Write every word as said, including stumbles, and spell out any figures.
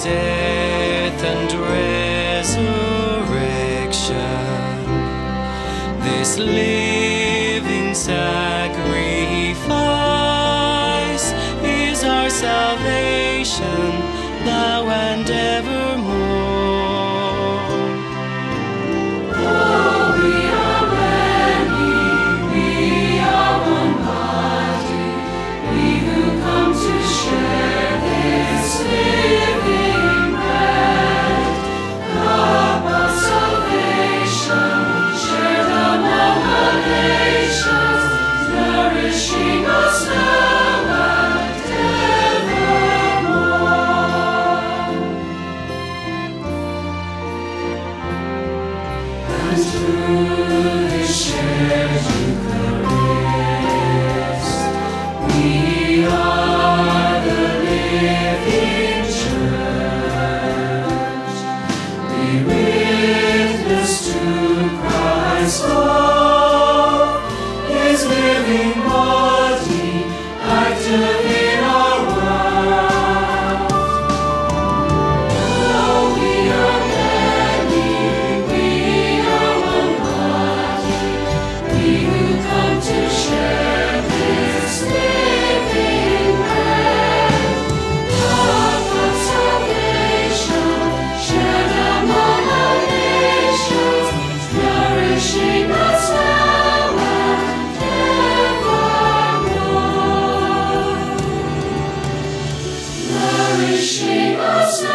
death and resurrection, this living sacrifice is our salvation, now and evermore. Oh, we are many, we are one body, we who come to share this living bread, cup of salvation, shared among the nations, nourishing us now and evermore. And through this shared Eucharist, we are the living church. We witness to Christ's love, His living body, active in our world. Oh, we are many, we are one body, we who come to share this living bread, cup of salvation, shared among the nations, nourishing us now and evermore. Nourishing us now